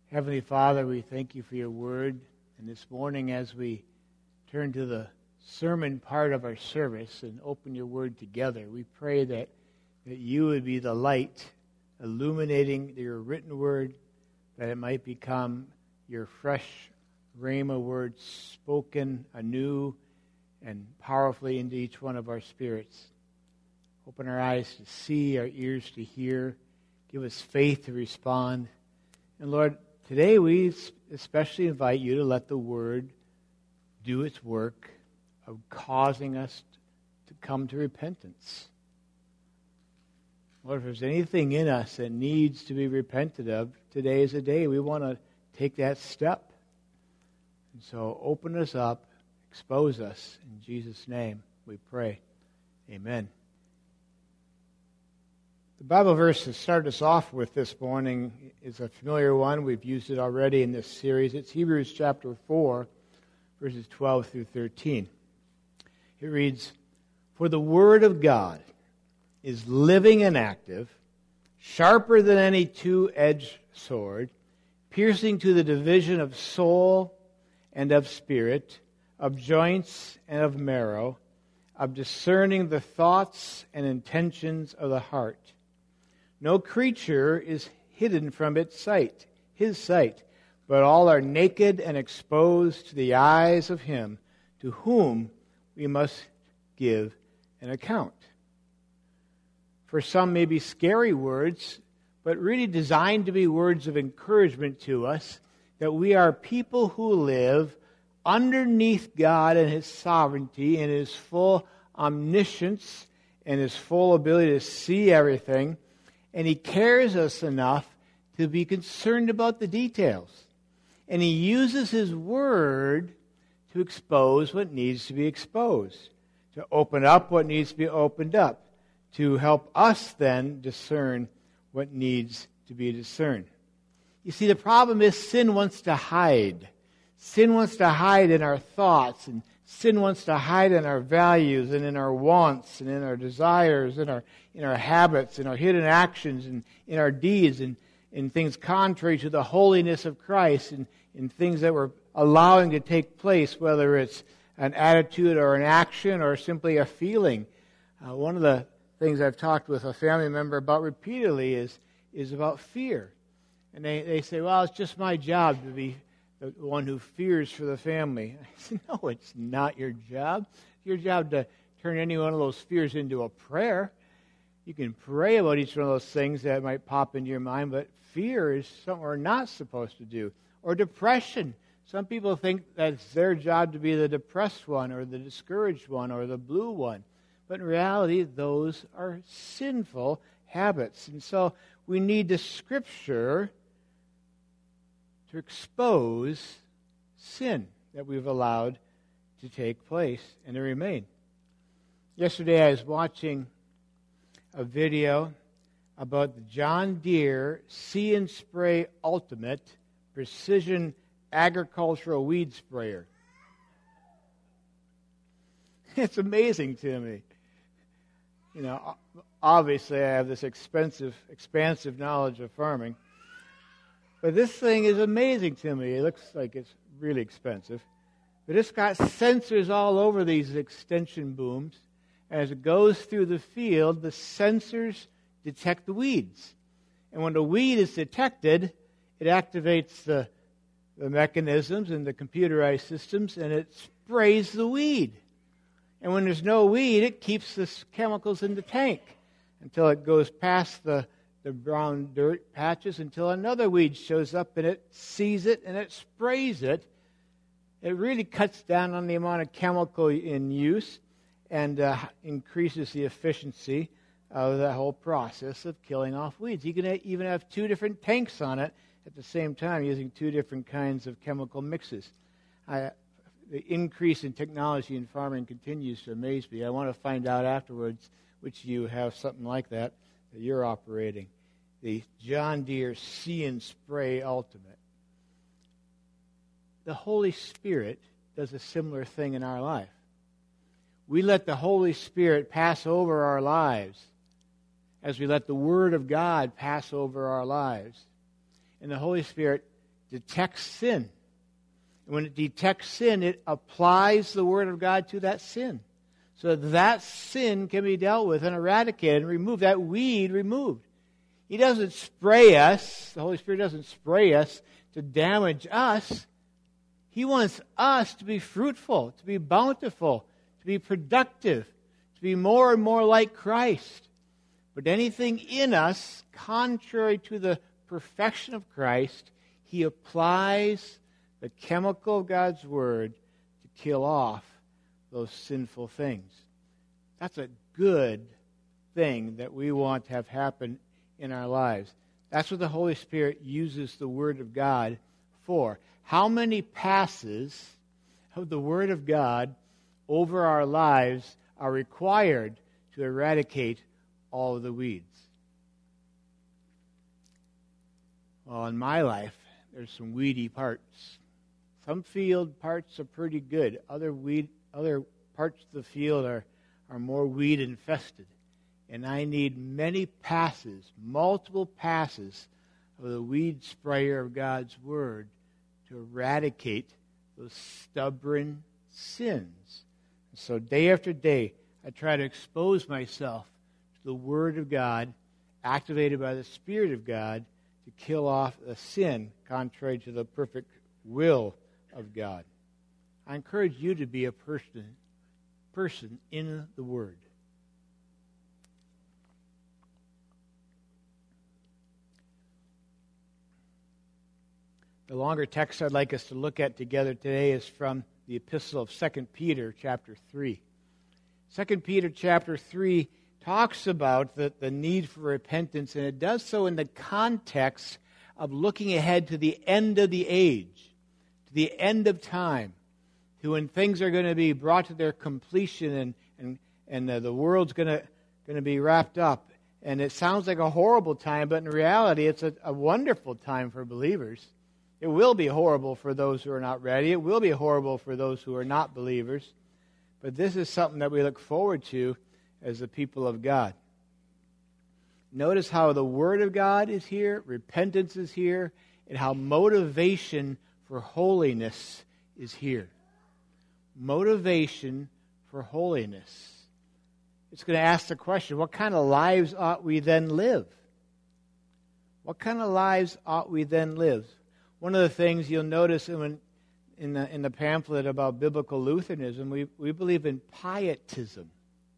Heavenly Father, we thank you for your word. And this morning, as we turn to the sermon part of our service and open your word together, we pray that you would be the light illuminating your written word, that it might become your fresh rhema word spoken anew and powerfully into each one of our spirits. Open our eyes to see, our ears to hear. Give us faith to respond. And Lord, today we especially invite you to let the word do its work of causing us to come to repentance. Lord, if there's anything in us that needs to be repented of, today is a day we want to take that step. And so open us up, expose us. In Jesus' name we pray. Amen. The Bible verse to start us off with this morning is a familiar one. We've used it already in this series. It's Hebrews chapter 4, verses 12 through 13. It reads, "For the word of God is living and active, sharper than any two-edged sword, piercing to the division of soul and of spirit, of joints and of marrow, of discerning the thoughts and intentions of the heart. No creature is hidden from his sight, but all are naked and exposed to the eyes of him to whom we must give an account." For some may be scary words, but really designed to be words of encouragement to us, that we are people who live underneath God and His sovereignty and His full omniscience and His full ability to see everything. And He cares us enough to be concerned about the details. And He uses His Word to expose what needs to be exposed, to open up what needs to be opened up, to help us then discern what needs to be discerned. You see, the problem is sin wants to hide. Sin wants to hide in our thoughts, and sin wants to hide in our values and in our wants and in our desires, in our habits, in our hidden actions, and in our deeds, and in things contrary to the holiness of Christ, and in things that we're allowing to take place, whether it's an attitude or an action or simply a feeling. One of the things I've talked with a family member about repeatedly is about fear. And they say, well, it's just my job to be the one who fears for the family. I said, no, it's not your job. It's your job to turn any one of those fears into a prayer. You can pray about each one of those things that might pop into your mind, but fear is something we're not supposed to do. Or depression. Some people think that it's their job to be the depressed one or the discouraged one or the blue one. But in reality, those are sinful habits. And so we need the Scripture to expose sin that we've allowed to take place and to remain. Yesterday I was watching a video about the John Deere See & Spray Ultimate Precision Agricultural Weed Sprayer. It's amazing to me. You know, obviously I have this expansive knowledge of farming. But this thing is amazing to me. It looks like it's really expensive. But it's got sensors all over these extension booms. As it goes through the field, the sensors detect the weeds. And when the weed is detected, it activates the mechanisms and the computerized systems, and it sprays the weed. And when there's no weed, it keeps the chemicals in the tank until it goes past the brown dirt patches, until another weed shows up and it sees it and it sprays it. It really cuts down on the amount of chemical in use and increases the efficiency of the whole process of killing off weeds. You can even have two different tanks on it at the same time using two different kinds of chemical mixes. The increase in technology in farming continues to amaze me. I want to find out afterwards which of you have something like that you're operating. The John Deere See & Spray Ultimate. The Holy Spirit does a similar thing in our life. We let the Holy Spirit pass over our lives as we let the Word of God pass over our lives. And the Holy Spirit detects sin. And when it detects sin, it applies the Word of God to that sin, so that sin can be dealt with and eradicated and removed, that weed removed. He doesn't spray us. The Holy Spirit doesn't spray us to damage us. He wants us to be fruitful, to be bountiful, to be productive, to be more and more like Christ. But anything in us, contrary to the perfection of Christ, He applies the chemical of God's Word to kill off those sinful things. That's a good thing that we want to have happen in our lives. That's what the Holy Spirit uses the Word of God for. How many passes of the Word of God over our lives are required to eradicate all of the weeds? Well, in my life, there's some weedy parts. Some field parts are pretty good. Other parts of the field are more weed infested. And I need many passes, multiple passes of the weed sprayer of God's Word to eradicate those stubborn sins. So day after day, I try to expose myself to the Word of God, activated by the Spirit of God, to kill off the sin contrary to the perfect will of God. I encourage you to be a person in the Word. The longer text I'd like us to look at together today is from the epistle of 2 Peter chapter 3. 2 Peter chapter 3 talks about the need for repentance, and it does so in the context of looking ahead to the end of the age, to the end of time, to when things are going to be brought to their completion and the world's going to be wrapped up. And it sounds like a horrible time, but in reality it's a wonderful time for believers. It will be horrible for those who are not ready. It will be horrible for those who are not believers. But this is something that we look forward to as the people of God. Notice how the Word of God is here, repentance is here, and how motivation for holiness is here. Motivation for holiness. It's going to ask the question, what kind of lives ought we then live? What kind of lives ought we then live? One of the things you'll notice in the pamphlet about biblical Lutheranism, we believe in pietism.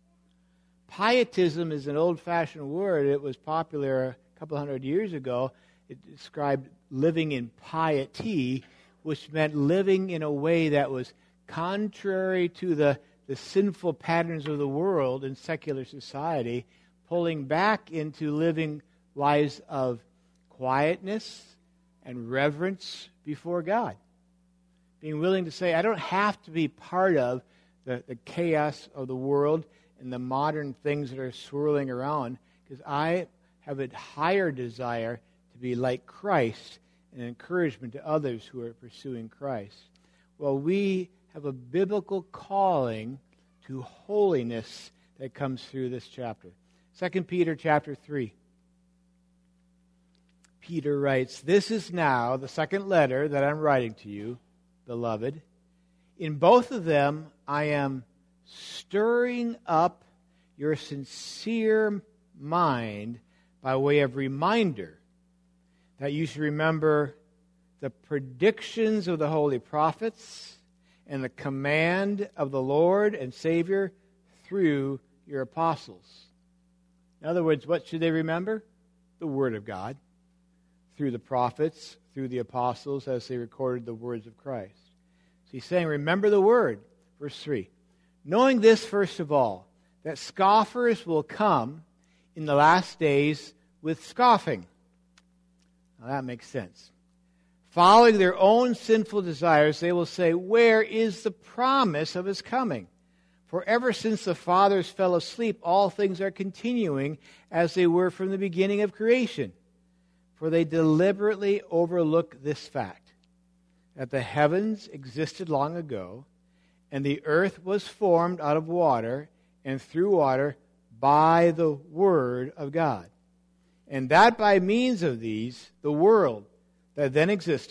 Pietism is an old-fashioned word. It was popular a couple hundred years ago. It described living in piety, which meant living in a way that was contrary to the sinful patterns of the world in secular society, pulling back into living lives of quietness and reverence before God. Being willing to say, I don't have to be part of the chaos of the world and the modern things that are swirling around, because I have a higher desire to be like Christ and encouragement to others who are pursuing Christ. Well, we have a biblical calling to holiness that comes through this chapter. 2 Peter chapter 3. Peter writes, "This is now the second letter that I'm writing to you, beloved. In both of them I am stirring up your sincere mind by way of reminder that you should remember the predictions of the holy prophets and the command of the Lord and Savior through your apostles." In other words, what should they remember? The Word of God. Through the prophets, through the apostles, as they recorded the words of Christ. So he's saying, remember the Word. Verse 3. "Knowing this, first of all, that scoffers will come in the last days with scoffing." Now that makes sense. "Following their own sinful desires, they will say, 'Where is the promise of His coming?' For ever since the fathers fell asleep, all things are continuing as they were from the beginning of creation. For they deliberately overlook this fact, that the heavens existed long ago, and the earth was formed out of water and through water by the Word of God. And that by means of these, the world that then existed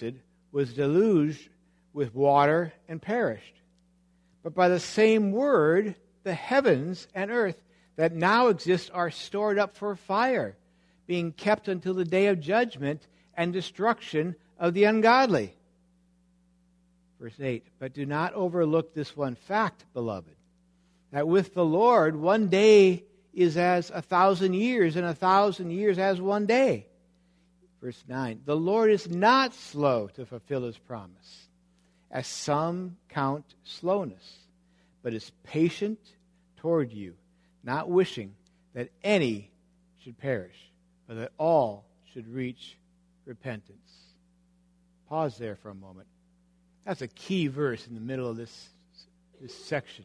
was deluged with water and perished. But by the same word, the heavens and earth that now exist are stored up for fire, being kept until the day of judgment and destruction of the ungodly. Verse 8, but do not overlook this one fact, beloved, that with the Lord 1 day is as 1,000 years, and 1,000 years as 1 day. Verse 9, the Lord is not slow to fulfill his promise, as some count slowness, but is patient toward you, not wishing that any should perish, but that all should reach repentance. Pause there for a moment. That's a key verse in the middle of this section.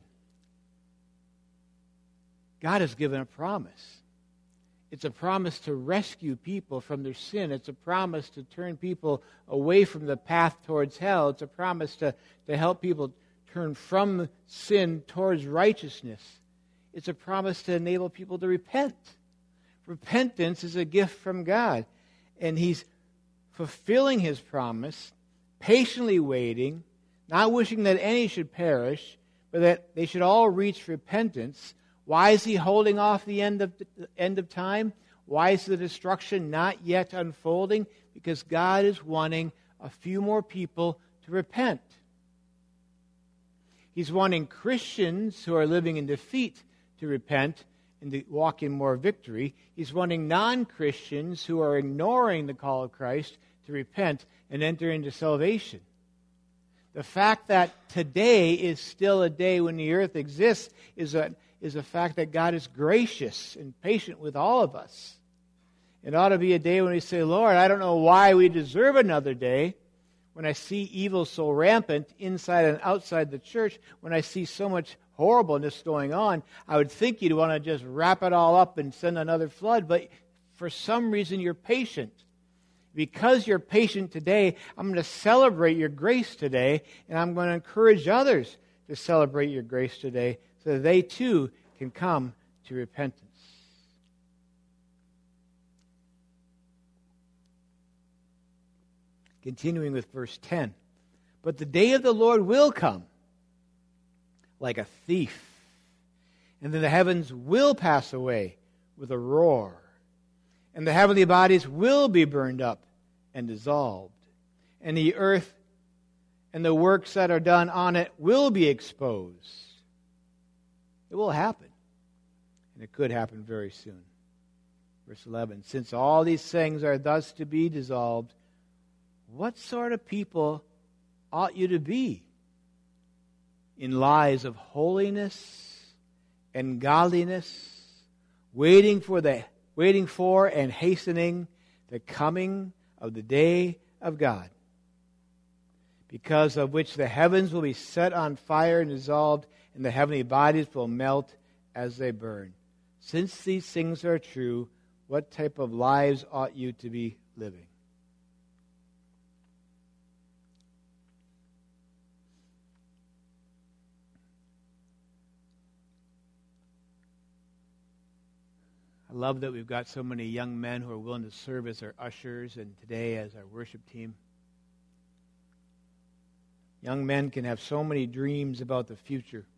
God has given a promise. It's a promise to rescue people from their sin. It's a promise to turn people away from the path towards hell. It's a promise to help people turn from sin towards righteousness. It's a promise to enable people to repent. Repentance is a gift from God. And he's fulfilling his promise, patiently waiting, not wishing that any should perish, but that they should all reach repentance. Why is he holding off the end of time? Why is the destruction not yet unfolding? Because God is wanting a few more people to repent. He's wanting Christians who are living in defeat to repent and to walk in more victory. He's wanting non-Christians who are ignoring the call of Christ to repent and enter into salvation. The fact that today is still a day when the earth exists is a fact that God is gracious and patient with all of us. It ought to be a day when we say, Lord, I don't know why we deserve another day. When I see evil so rampant inside and outside the church, when I see so much horribleness going on, I would think you'd want to just wrap it all up and send another flood. But for some reason, you're patient. Because you're patient today, I'm going to celebrate your grace today, and I'm going to encourage others to celebrate your grace today so that they too can come to repentance. Continuing with verse 10. But the day of the Lord will come like a thief, and then the heavens will pass away with a roar, and the heavenly bodies will be burned up and dissolved, and the earth and the works that are done on it will be exposed. It will happen, and it could happen very soon. Verse 11, since all these things are thus to be dissolved, what sort of people ought you to be? In lives of holiness and godliness, waiting for and hastening the coming of the day of God, because of which the heavens will be set on fire and dissolved, and the heavenly bodies will melt as they burn. Since these things are true, what type of lives ought you to be living? I love that we've got so many young men who are willing to serve as our ushers and today as our worship team. Young men can have so many dreams about the future,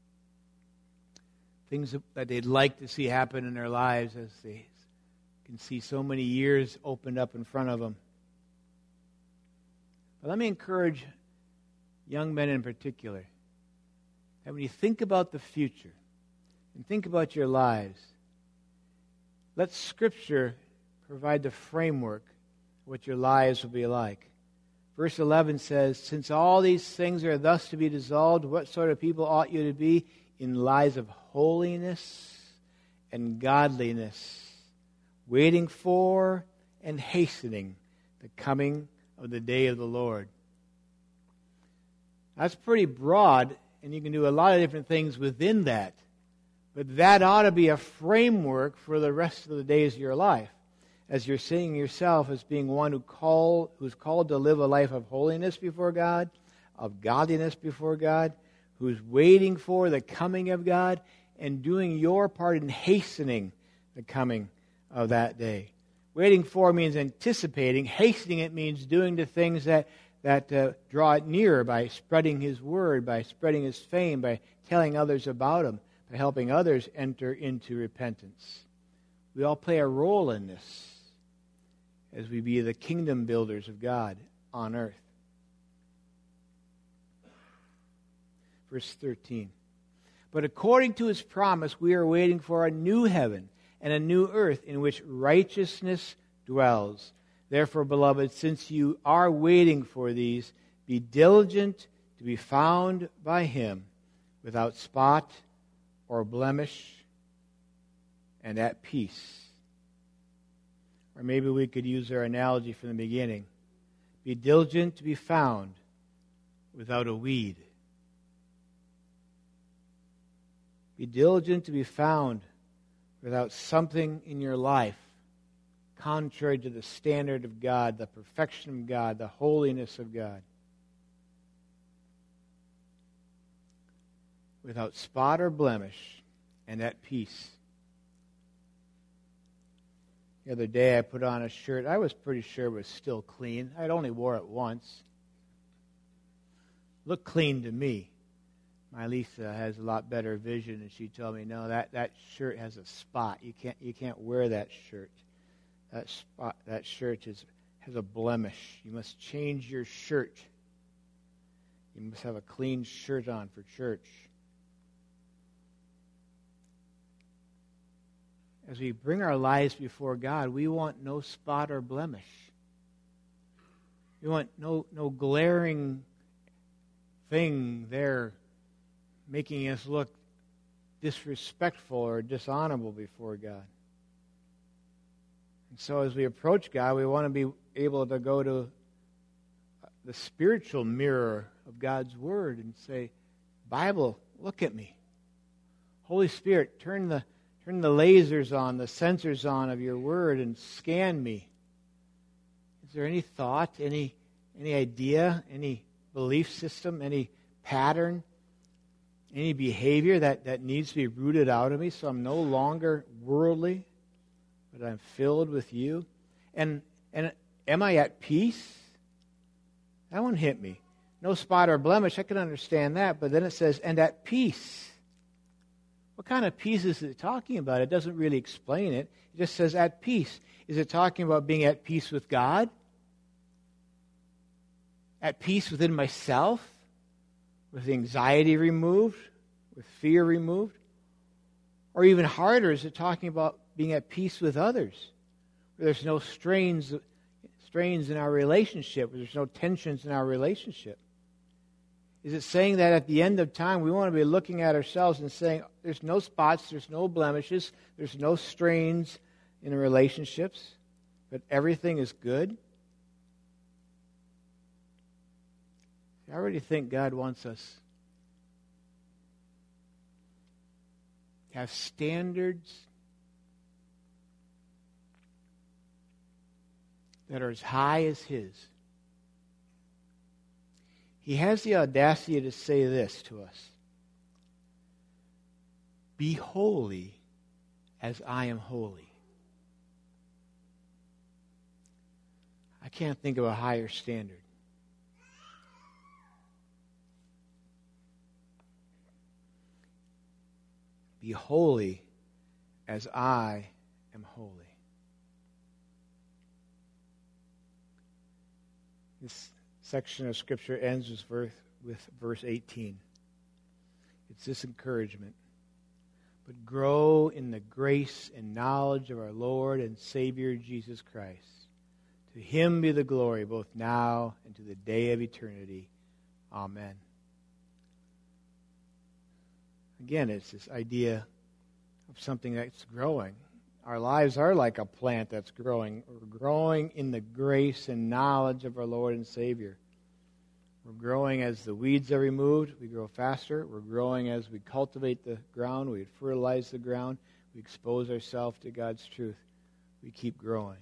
things that they'd like to see happen in their lives as they can see so many years opened up in front of them. But let me encourage young men in particular that when you think about the future and think about your lives, let Scripture provide the framework of what your lives will be like. Verse 11 says, since all these things are thus to be dissolved, what sort of people ought you to be? In lives of holiness and godliness, waiting for and hastening the coming of the day of the Lord. That's pretty broad, and you can do a lot of different things within that. But that ought to be a framework for the rest of the days of your life, as you're seeing yourself as being one who's called to live a life of holiness before God, of godliness before God, who's waiting for the coming of God, and doing your part in hastening the coming of that day. Waiting for means anticipating. Hastening it means doing the things that draw it nearer by spreading His word, by spreading His fame, by telling others about Him, by helping others enter into repentance. We all play a role in this as we be the kingdom builders of God on earth. Verse 13. But according to His promise, we are waiting for a new heaven and a new earth in which righteousness dwells. Therefore, beloved, since you are waiting for these, be diligent to be found by Him without spot or blemish and at peace. Or maybe we could use our analogy from the beginning. Be diligent to be found without a weed. Be diligent to be found without something in your life contrary to the standard of God, the perfection of God, the holiness of God. Without spot or blemish and at peace. The other day I put on a shirt. I was pretty sure it was still clean. I'd only wore it once. Looked clean to me. My Lisa has a lot better vision, and she told me, no, that shirt has a spot. You can't wear that shirt. That shirt has a blemish. You must change your shirt. You must have a clean shirt on for church. As we bring our lives before God, we want no spot or blemish. We want no glaring thing there making us look disrespectful or dishonorable before God. And so as we approach God, we want to be able to go to the spiritual mirror of God's Word and say, Bible, look at me. Holy Spirit, turn the lasers on, the sensors on of your Word and scan me. Is there any thought, any idea, any belief system, any pattern, any behavior that needs to be rooted out of me so I'm no longer worldly, but I'm filled with you? And am I at peace? That one hit me. No spot or blemish, I can understand that, but then it says, and at peace. What kind of peace is it talking about? It doesn't really explain it. It just says at peace. Is it talking about being at peace with God? At peace within myself? With anxiety removed? With fear removed? Or even harder, is it talking about being at peace with others? Where there's no strains in our relationship, where there's no tensions in our relationship? Is it saying that at the end of time we want to be looking at ourselves and saying there's no spots, there's no blemishes, there's no strains in the relationships, but everything is good? I already think God wants us to have standards that are as high as His. He has the audacity to say this to us. Be holy as I am holy. I can't think of a higher standard. Be holy as I am holy. This section of Scripture ends with verse 18. It's this encouragement. But grow in the grace and knowledge of our Lord and Savior Jesus Christ. To Him be the glory both now and to the day of eternity. Amen. Again, it's this idea of something that's growing. Our lives are like a plant that's growing. We're growing in the grace and knowledge of our Lord and Savior. We're growing as the weeds are removed. We grow faster. We're growing as we cultivate the ground. We fertilize the ground. We expose ourselves to God's truth. We keep growing.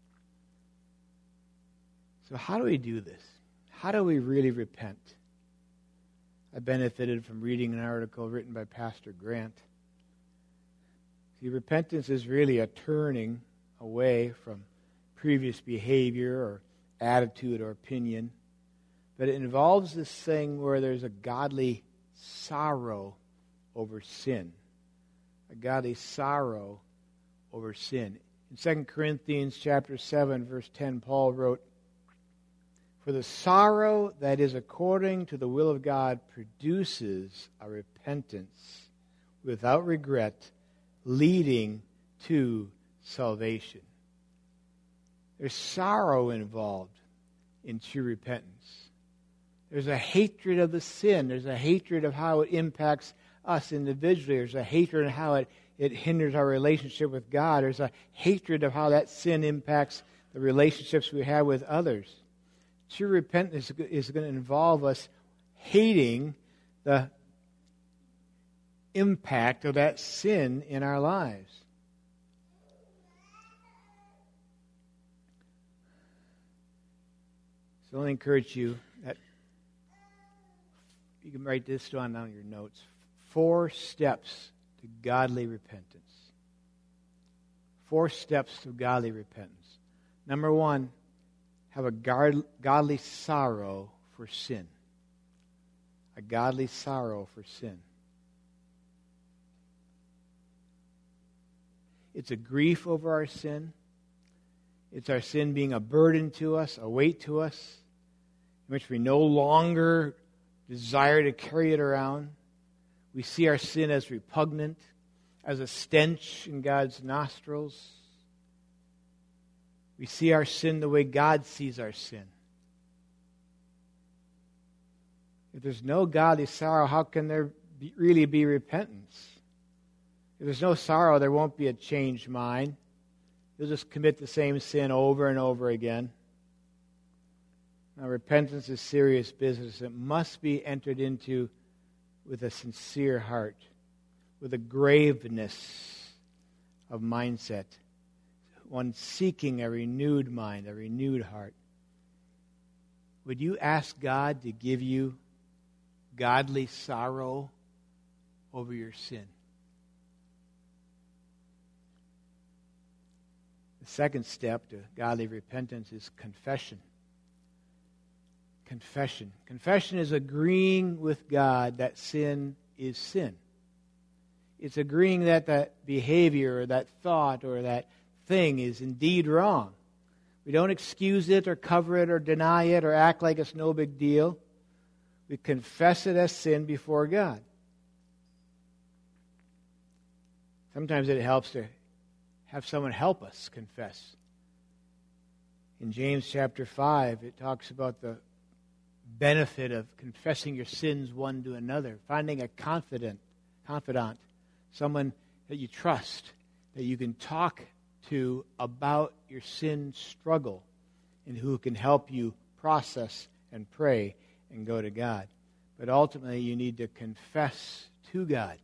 So how do we do this? How do we really repent? I benefited from reading an article written by Pastor Grant. See, repentance is really a turning away from previous behavior or attitude or opinion, but it involves this thing where there's a godly sorrow over sin. A godly sorrow over sin. In 2 Corinthians chapter 7, verse 10, Paul wrote, "For the sorrow that is according to the will of God produces a repentance without regret, leading to salvation." There's sorrow involved in true repentance. There's a hatred of the sin. There's a hatred of how it impacts us individually. There's a hatred of how it hinders our relationship with God. There's a hatred of how that sin impacts the relationships we have with others. True repentance is going to involve us hating the impact of that sin in our lives. So I encourage you that you can write this down on your notes. 4 steps to godly repentance. 4 steps to godly repentance. Number 1, have a godly sorrow for sin. A godly sorrow for sin. It's a grief over our sin. It's our sin being a burden to us, a weight to us, in which we no longer desire to carry it around. We see our sin as repugnant, as a stench in God's nostrils. We see our sin the way God sees our sin. If there's no godly sorrow, how can there really be repentance? If there's no sorrow, there won't be a changed mind. You'll just commit the same sin over and over again. Now, repentance is serious business. It must be entered into with a sincere heart, with a graveness of mindset, one seeking a renewed mind, a renewed heart. Would you ask God to give you godly sorrow over your sin? The second step to godly repentance is confession. Confession. Confession is agreeing with God that sin is sin. It's agreeing that that behavior or that thought or that thing is indeed wrong. We don't excuse it or cover it or deny it or act like it's no big deal. We confess it as sin before God. Sometimes it helps to have someone help us confess. In James chapter 5, it talks about the benefit of confessing your sins one to another, finding a confidant, someone that you trust, that you can talk to about your sin struggle, and who can help you process and pray and go to God. But ultimately, you need to confess to God.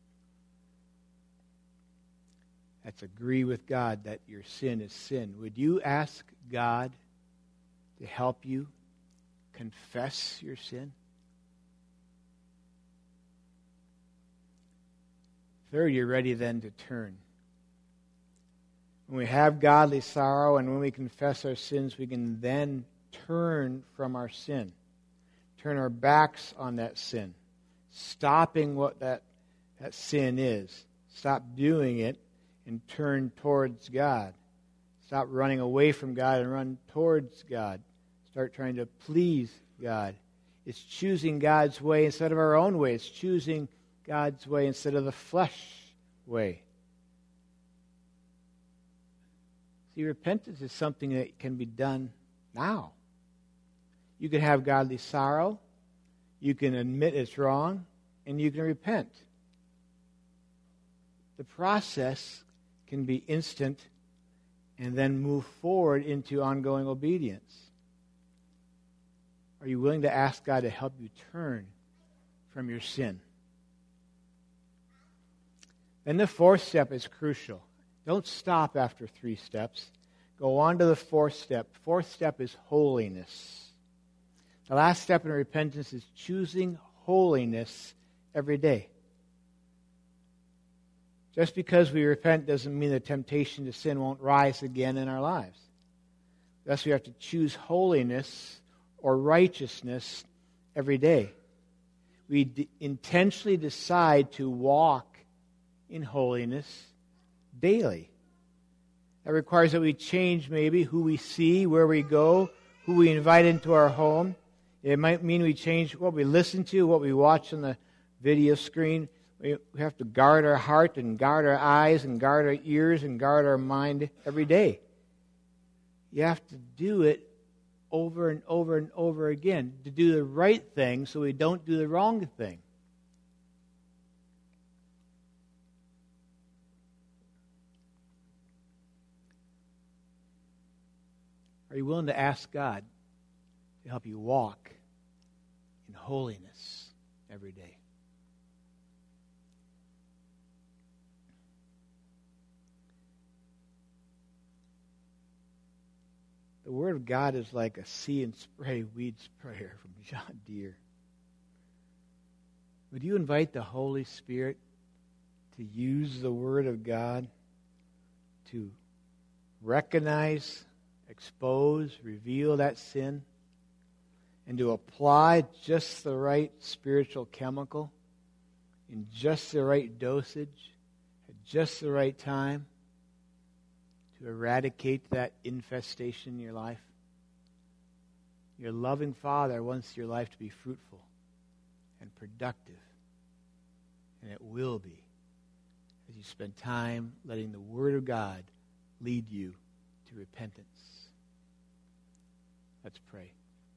That's agree with God that your sin is sin. Would you ask God to help you confess your sin? Third, you're ready then to turn. When we have godly sorrow and when we confess our sins, we can then turn from our sin. Turn our backs on that sin. Stopping what that sin is. Stop doing it and turn towards God. Stop running away from God and run towards God. Start trying to please God. It's choosing God's way instead of our own way. It's choosing God's way instead of the flesh way. See, repentance is something that can be done now. You can have godly sorrow, you can admit it's wrong, and you can repent. The process can be instant and then move forward into ongoing obedience. Are you willing to ask God to help you turn from your sin? Then the fourth step is crucial. Don't stop after 3 steps. Go on to the 4th step. 4th step is holiness. The last step in repentance is choosing holiness every day. Just because we repent doesn't mean the temptation to sin won't rise again in our lives. Thus we have to choose holiness or righteousness every day. We intentionally decide to walk in holiness daily. That requires that we change maybe who we see, where we go, who we invite into our home. It might mean we change what we listen to, what we watch on the video screen. We have to guard our heart and guard our eyes and guard our ears and guard our mind every day. You have to do it over and over and over again to do the right thing so we don't do the wrong thing. Are you willing to ask God to help you walk in holiness every day? The Word of God is like a see and spray weed sprayer from John Deere. Would you invite the Holy Spirit to use the Word of God to recognize, expose, reveal that sin, and to apply just the right spiritual chemical in just the right dosage at just the right time to eradicate that infestation in your life? Your loving Father wants your life to be fruitful and productive, and it will be as you spend time letting the Word of God lead you to repentance. Let's pray.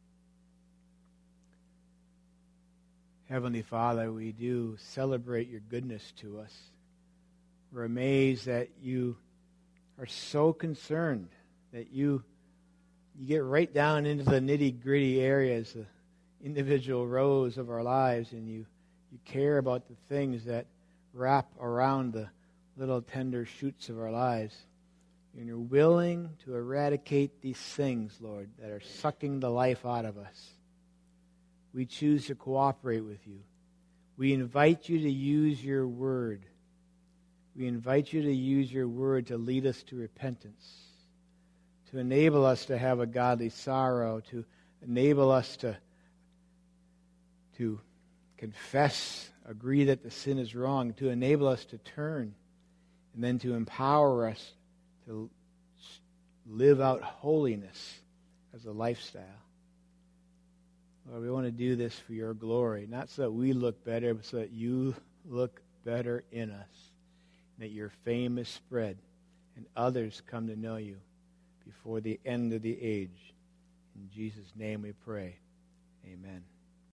Heavenly Father, we do celebrate your goodness to us. We're amazed that you are so concerned, that you get right down into the nitty-gritty areas, the individual rows of our lives, and you care about the things that wrap around the little tender shoots of our lives. And you're willing to eradicate these things, Lord, that are sucking the life out of us. We choose to cooperate with you. We invite you to use your word. We invite you to use your word to lead us to repentance, to enable us to have a godly sorrow, to enable us to confess, agree that the sin is wrong, to enable us to turn, and then to empower us to live out holiness as a lifestyle. Lord, we want to do this for your glory, not so that we look better, but so that you look better in us, and that your fame is spread and others come to know you before the end of the age. In Jesus' name we pray. Amen.